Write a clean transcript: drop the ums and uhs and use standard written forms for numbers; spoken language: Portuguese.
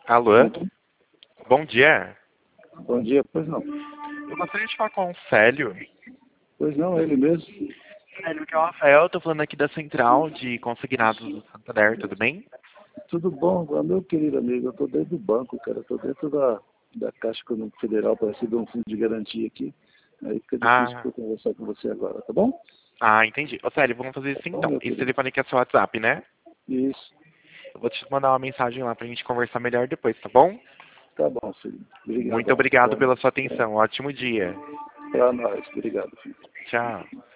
Alô? Bom dia. Bom dia, pois não. Eu gostaria de falar com o Célio. Pois não, ele mesmo. Célio, que é o Rafael, tô falando aqui da central de consignados do Santander, tudo bem? Tudo bom, meu querido amigo, eu estou dentro do banco, cara, estou dentro da Caixa Econômica Federal para receber um fundo de garantia aqui. Aí fica difícil Ah, para eu conversar com você agora, tá bom? entendi. Ô, Célio, vamos fazer Tá isso bom, então. meu Esse querido. telefone aqui é seu WhatsApp, né? Isso, Eu vou te mandar uma mensagem lá pra gente conversar melhor depois, tá bom? tá bom, filho. Muito Obrigadão, tá obrigado bom? pela sua atenção. Ótimo dia. Para nós, obrigado, filho. Tchau.